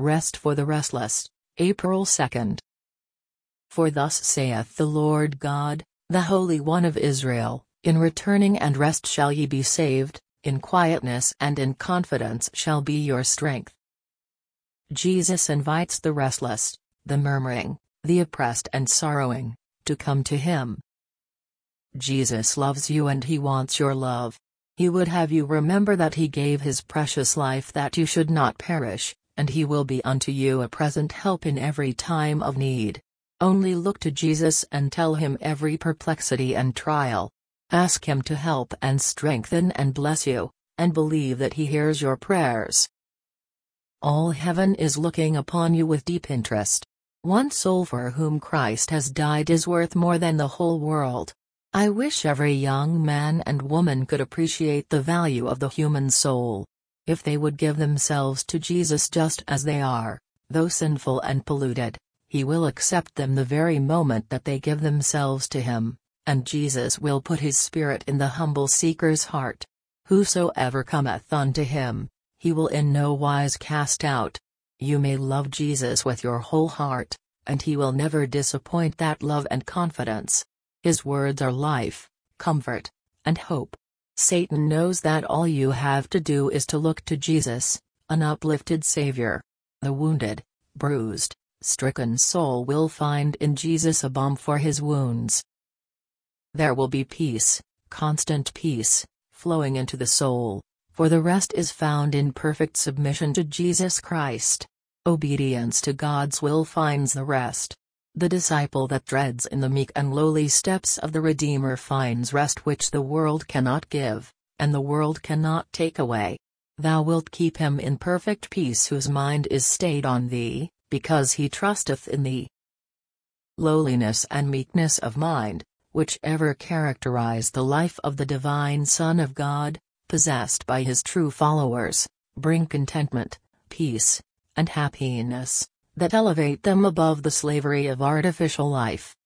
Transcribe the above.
Rest for the restless, April 2nd. For thus saith the Lord God, the Holy One of Israel, in returning and rest shall ye be saved, in quietness and in confidence shall be your strength. Jesus invites the restless, the murmuring, the oppressed and sorrowing, to come to him. Jesus loves you and he wants your love. He would have you remember that he gave his precious life that you should not perish, and he will be unto you a present help in every time of need. Only look to Jesus and tell him every perplexity and trial. Ask him to help and strengthen and bless you, and believe that he hears your prayers. All heaven is looking upon you with deep interest. One soul for whom Christ has died is worth more than the whole world. I wish every young man and woman could appreciate the value of the human soul. If they would give themselves to Jesus just as they are, though sinful and polluted, he will accept them the very moment that they give themselves to him, and Jesus will put his Spirit in the humble seeker's heart. Whosoever cometh unto him, he will in no wise cast out. You may love Jesus with your whole heart, and he will never disappoint that love and confidence. His words are life, comfort, and hope. Satan knows that all you have to do is to look to Jesus, an uplifted Savior. The wounded, bruised, stricken soul will find in Jesus a balm for his wounds. There will be peace, constant peace, flowing into the soul, for the rest is found in perfect submission to Jesus Christ. Obedience to God's will finds the rest. The disciple that treads in the meek and lowly steps of the Redeemer finds rest which the world cannot give, and the world cannot take away. Thou wilt keep him in perfect peace whose mind is stayed on thee, because he trusteth in thee. Lowliness and meekness of mind, which ever characterize the life of the divine Son of God, possessed by his true followers, bring contentment, peace, and happiness, that elevate them above the slavery of artificial life.